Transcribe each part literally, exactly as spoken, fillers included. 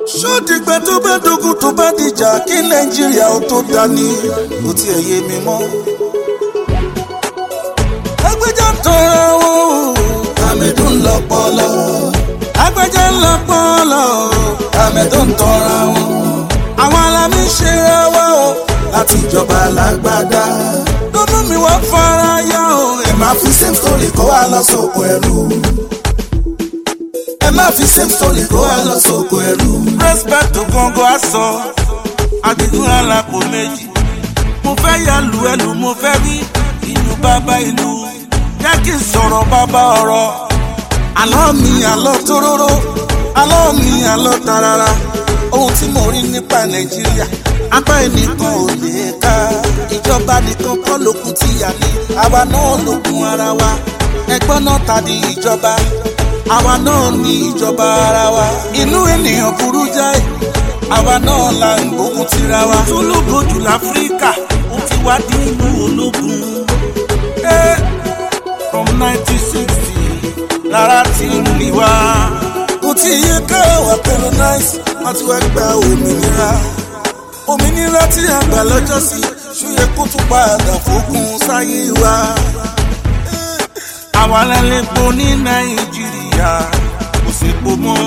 ṣó dìgbà tó bá dogun tó bá dìjà kí nàìjíríà ó tó dání kò tiẹ̀ yé mi mọ́. agbẹjọ́ ń tọrọ wọn àmẹ́dùn lọ́pọlọ. agbẹjọ́ ń lọ́pọlọ àmẹ́dùn ń tọrọ wọn. àwọn alámi ṣe ẹwà o láti ìjọba alágbádá. lọ́dún mi wá fara yá o. ẹ máa fi same story kó wa lọ sóko ẹrú. ẹ máa fi same story kó wa lọ sóko ẹrú. respect to gángan aṣọ àdìgún alápò méjì. mo fẹ́ yà lù ẹlù mo fẹ́ rí ìlú bàbá ìlú. jẹ́ kí n sọ̀rọ̀ bàbá ọ̀rọ̀. àlọ́ mi àlọ́ tóróró àlọ́ mi àlọ́ tarara. ohun tí mo rí nípa nàìjíríà apá ẹnìkan ò lè ká. ìjọba nìkan kọ́ lókun tí yà ní. àwa náà lókun ara wa. ẹgbọ́n náà tàbí ìjọba. àwa náà ní ìjọba ara wa. inú ènìyàn burú jáì. àwa náà la ń gbógun tira wa. tó lógo jù láfíríkà ó ti wá dín ìlú ológun. Eh, from nineteen sixty lára ti ń rí wa. kò tí ì yẹ ká wà colonize wọ́n ti wá gba òmìnira. òmìnira tí a gbà lọ́jọ́ sí ṣúyẹ kó tún padà fógun sáyé wa. àwa lẹ́lẹ́gbọ́ ní nàìjíríà kò sí po mọ́.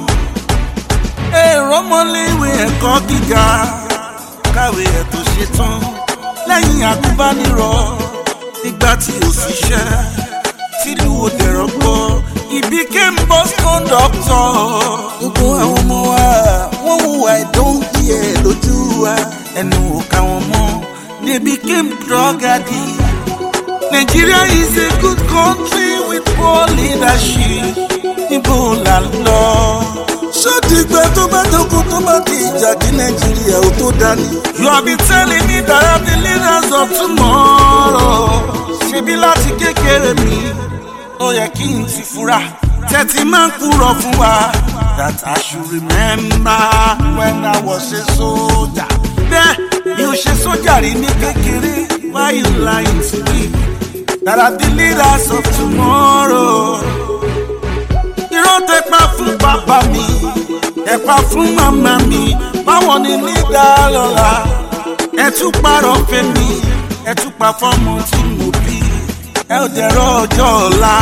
èrò ọmọléèwé ẹ̀kọ́ gíga káwé ẹ̀ tó ṣe tán. lẹ́yìn àgùnbánirọ̀ nígbà tí ò ṣiṣẹ́ tìlú òdẹ̀rọ̀ gbọ́ he became bus conductor. gbogbo àwọn ọmọ wa wọ́n hùwà ìdóńgbìyẹ lójú wa ẹnu ò ká wọn mọ́. they became drug addicts. Nigeria is a good country with poor leadership. Níbo la lọ? ṣó dìgbà tó bá dogun tó bá di ìjà kí nàìjíríà ó tó dání. You have been telling me that I'm the leaders of tomorrow. ṣebí láti kékeré mi ó yẹ kí n ti fura. tẹ́tí máa ń kúrọ̀ fún wa. that I should remember when I was a soldier. bẹ́ẹ̀ mi ò ṣe sójà rí ní kékeré. Why you lying to me? That are the leaders of tomorrow. Irọ́ tẹ pa fún bàbá mi, ẹ pa fún màmá mi. Báwọn ni nígbà lọ́la, ẹ tún parọ́ fẹ́ mi, ẹ tún pa fọ́mọ tí mo bí. Ẹ ò dẹ̀rọ ọjọ́ ọ̀la.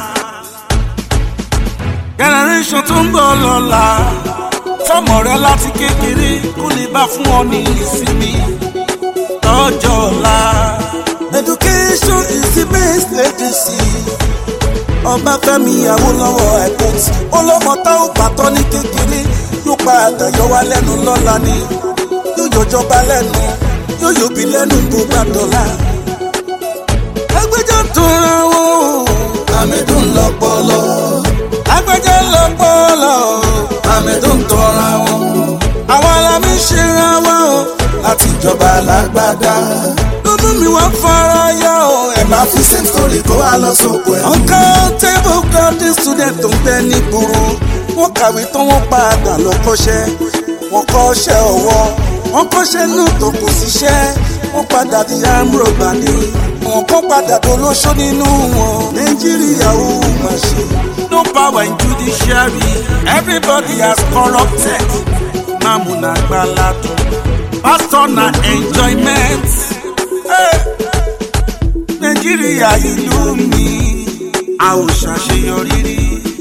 Generation tó ń bọ̀ lọ́la, fọ́mọ rẹ láti kékeré kó lè bá fún ọ ní ìsinmi lọ́jọ́ ọ̀la. Education is the best legacy. Ọbáfẹ́mi Awólọ́wọ̀ ẹ̀kọ́t ọlọ́mọ tá ò gbàtọ́ ní kékeré yóò padà yọ wá lẹ́nu lọ́la ni. yóò yọjọba lẹ́nu yóò yọbi lẹ́nu tó bá dọ̀la. agbẹjọ́ ń tọrọ wọn àmẹ́dùn lọ́pọlọ. agbẹjọ́ ń lọ́pọlọ àmẹ́dùn ń tọrọ wọn. àwọn alámi ṣe ra wọn o láti ìjọba alágbádá. lọ́dún mi wá fara yá o. ẹ máa fi same story kó wa lọ sóko ẹ̀. uncountable grounding student tó ń bẹ nígboro. wọ́n kàwé tán wọ́n padà lọ kọ́ṣẹ́. wọ́n kọ́ṣẹ́ ọwọ́ wọ́n kọ́ṣẹ́ náà tó kò síṣẹ́. wọ́n padà di amúrògbà ni. wọ́n kọ́ padà dolóṣó nínú wọn. nàìjíríà ó máa ṣe. no power in judiciary everybody has corrupted. mamuna gbaladun pastor na enjoyment. Hey. Nàìjíríà ìlú mi a ò ṣàṣeyọrí rí.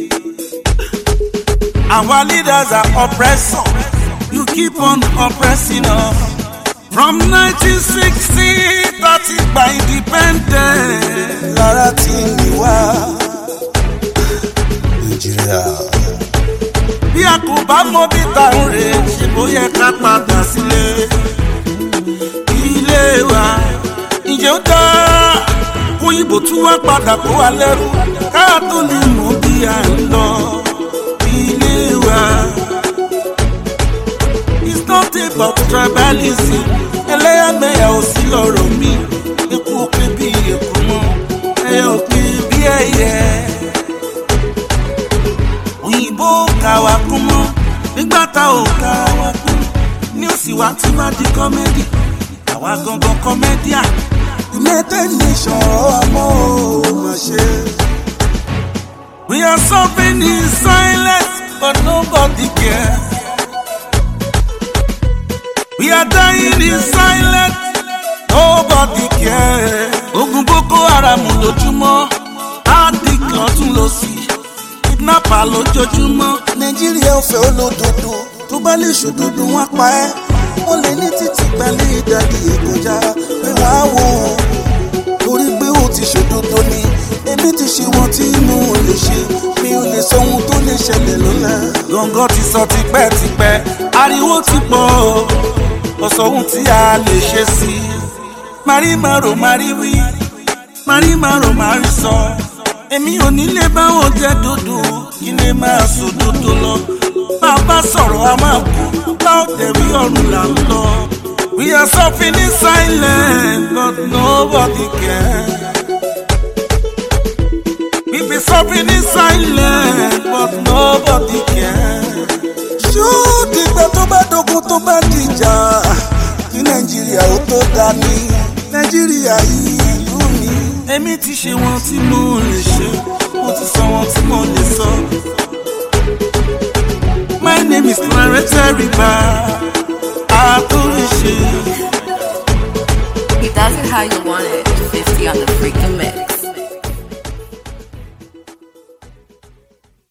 Our leaders are oppressor. You keep on oppressing us. From nineteen sixty thirty by independence. lára tí mi wá Nàìjíríà. bí a kò bá mọ bí tàun rè ṣe bó yẹ ká padà sílé. ilé wa ǹjẹ́ ó dáa òyìnbó tún wá padà kó wa lẹ́rú ká tó lè mọ bí a ń lọ. ilé wa it's not about tribalism. ẹlẹ́yàmẹ̀yà ò sí lọ́rọ̀ mi. ikú òpin bí èkó mọ́ ẹyẹ òpin bí ẹyẹ. òyìnbó ká wa kún mọ́ nígbà tá ò ká wa kún. ní òsì wa tí wá di kọ́mẹ́dì àwa gangan kọ́mẹ́díà. United Nations ọmọ ò ṣe. We are suffering in silence but nobody cares. We are dying in silence, nobody care. Ogun Boko Haram lójúmọ́, addict lọ́tún lósì, kidnapper lójoojúmọ́. Nàìjíríà ò fẹ́ olódodo, tó bá lè ṣòdodo wọn pa ẹ́. Wọ́n lè ní títí gbalẹ̀ ìdádì èkójá pé wàá wò ó. Torí pé ó ti ṣòdodo ni, èmi ti ṣe wọn tí inú ò lè ṣe. Mi ò lè sọ ohun tó lè ṣẹlẹ̀ lọ́la. Gọ̀ǹgọ̀ ti sọ tipẹ́tipẹ́, ariwo ti pọ̀ o. Kò sọ ohun tí a lè ṣe sí i. Mari maro mari wí, mari maro mari sọ. Èmi ò ní lè bá wọn jẹ dodo, kí lè máa sọ dodo lọ. Máa bá sọ̀rọ̀ a máa kú, láò tẹ̀rí ọ̀run là ń lọ. We are suffering in silence, but nobody cares. We be suffering in silence, but nobody cares. Ṣó dìgbà tó bá dogun tó bá dìjà, kí Nàìjíríà ó tó dání. Nàìjíríà yìí ìlú mi. Èmi ti ṣe wọn tí mo lè ṣe, mo ti sọ wọn tí mo lè sọ. My name is Clarence Teriba. He does it how you want it. fifty on the freaking mix.